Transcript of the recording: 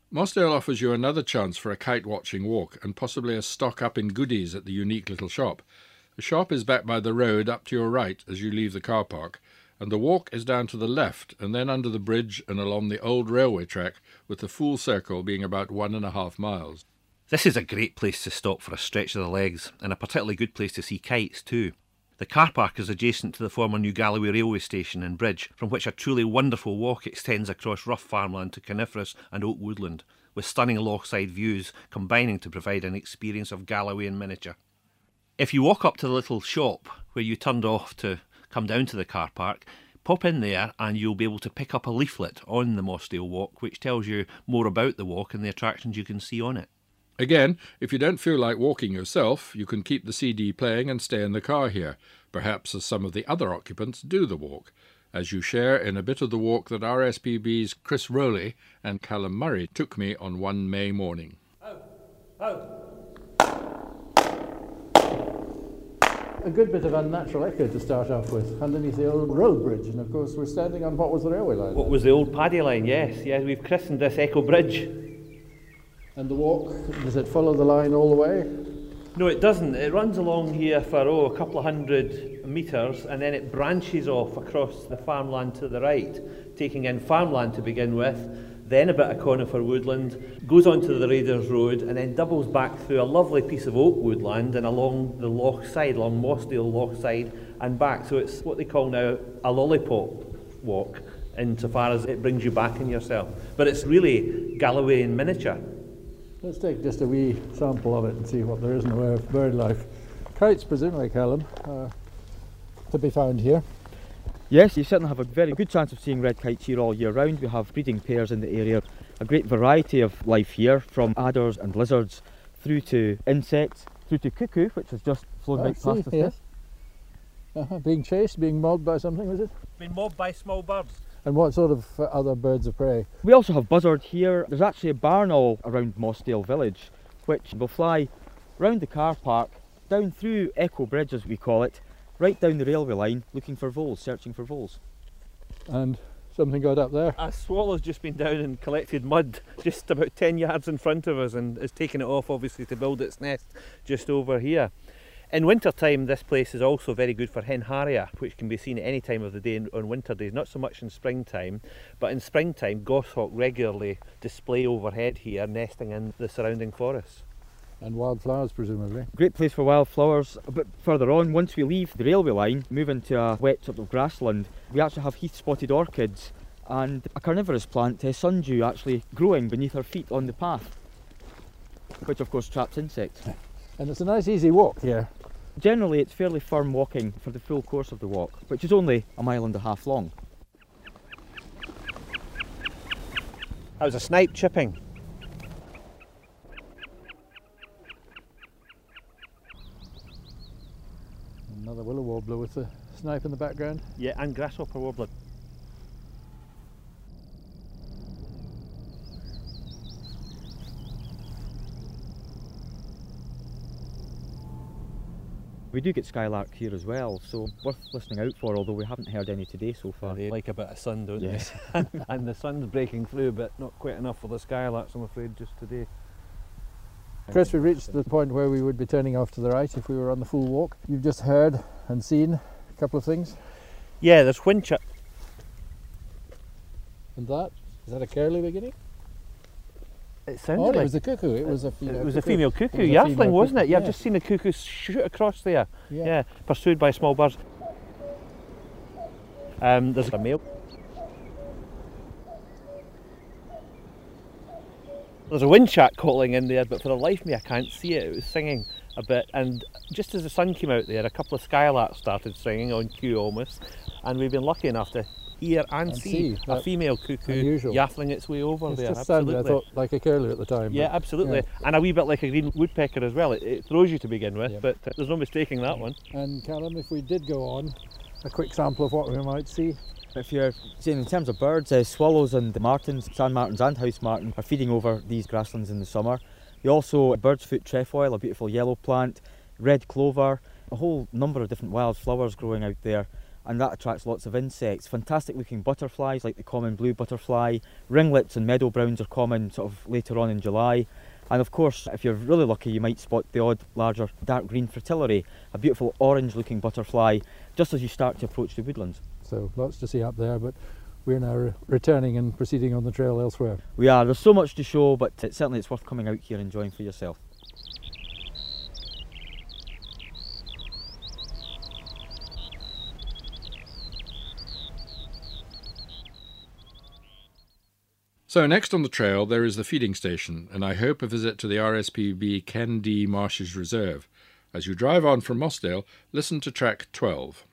Mossdale offers you another chance for a kite-watching walk and possibly a stock-up in goodies at the unique little shop. The shop is back by the road up to your right as you leave the car park, and the walk is down to the left and then under the bridge and along the old railway track, with the full circle being about 1.5 miles. This is a great place to stop for a stretch of the legs, and a particularly good place to see kites too. The car park is adjacent to the former New Galloway railway station and bridge, from which a truly wonderful walk extends across rough farmland to coniferous and oak woodland, with stunning lochside views combining to provide an experience of Galloway in miniature. If you walk up to the little shop where you turned off to come down to the car park, pop in there and you'll be able to pick up a leaflet on the Mossdale Walk which tells you more about the walk and the attractions you can see on it. Again, if you don't feel like walking yourself, you can keep the CD playing and stay in the car here, perhaps as some of the other occupants do the walk, as you share in a bit of the walk that RSPB's Chris Rowley and Callum Murray took me on one May morning. A good bit of unnatural echo to start off with, underneath the old road bridge, and of course we're standing on what was the railway line. What was the old paddy line, yes, we've christened this Echo Bridge. And the walk, does it follow the line all the way? No, it doesn't. It runs along here for a couple of 100 metres and then it branches off across the farmland to the right, taking in farmland to begin with, then a bit of conifer woodland, goes onto the Raiders Road and then doubles back through a lovely piece of oak woodland and along the loch side, along Mossdale Loch side and back. So it's what they call now a lollipop walk, insofar as it brings you back in yourself. But it's really Galloway in miniature. Let's take just a wee sample of it and see what there is in the way of bird life. Kites, presumably, Callum, to be found here. Yes, you certainly have a very good chance of seeing red kites here all year round. We have breeding pairs in the area. A great variety of life here, from adders and lizards through to insects, through to cuckoo, which has just flown right past us. Yes. Being chased, being mobbed by something, was it? Been mobbed by small birds. And what sort of other birds of prey? We also have buzzard here. There's actually a barn all around Mossdale village, which will fly round the car park, down through Echo Bridge as we call it, right down the railway line, looking for voles, searching for voles. And something got up there? A swallow's just been down and collected mud just about 10 yards in front of us and is taking it off obviously to build its nest just over here. In winter time, this place is also very good for hen harrier, which can be seen at any time of the day on winter days, not so much in springtime, but in springtime goshawk regularly display overhead here, nesting in the surrounding forests. And wildflowers, presumably. Great place for wildflowers. A bit further on, once we leave the railway line, move into a wet sort of grassland, we actually have heath-spotted orchids and a carnivorous plant, sundew, actually growing beneath our feet on the path, which of course traps insects. And it's a nice easy walk here. Generally it's fairly firm walking for the full course of the walk, which is only 1.5 miles long. That was a snipe chipping. Another willow warbler with the snipe in the background. Yeah, and grasshopper warbler. We do get skylark here as well, so worth listening out for, although we haven't heard any today so far. They like a bit of sun, don't yes. they? And the sun's breaking through, but not quite enough for the skylarks, I'm afraid, just today. Chris, we've reached the point where we would be turning off to the right if we were on the full walk. You've just heard and seen a couple of things. Yeah, there's whinchut. And that? Is that a curlew beginning? It sounded like... it was a cuckoo. It was a female cuckoo. It was a female cuckoo. A Yaffling, female wasn't cuckoo. it? Yeah, I've Yeah. just seen a cuckoo shoot across there. Yeah, pursued by small birds. There's a male. There's a whinchut calling in there, but for the life of me I can't see it. It was singing a bit, and just as the sun came out there, a couple of skylarks started singing on cue almost, and we've been lucky enough to hear and see a female cuckoo unusual. Yaffling its way over there. Just sounded, I thought, like a curlew at the time. Yeah, but, absolutely. yeah. And a wee bit like a green woodpecker as well. It throws you to begin with, Yeah. but there's no mistaking that one. And Callum, if we did go on, a quick sample of what we might see. If you're saying in terms of birds, swallows and martins, sand martins and house martin are feeding over these grasslands in the summer. You also bird's foot trefoil, a beautiful yellow plant, red clover, a whole number of different wild flowers growing out there. and that attracts lots of insects. Fantastic looking butterflies like the common blue butterfly. Ringlets and meadow browns are common sort of later on in July. And of course, if you're really lucky, you might spot the odd larger dark green fritillary, a beautiful orange looking butterfly, just as you start to approach the woodlands. So lots to see up there, but we're now returning and proceeding on the trail elsewhere. We are. There's so much to show, but certainly it's worth coming out here and enjoying for yourself. So next on the trail there is the feeding station, and I hope a visit to the RSPB Ken D Marshes Reserve. As you drive on from Mossdale, listen to track 12.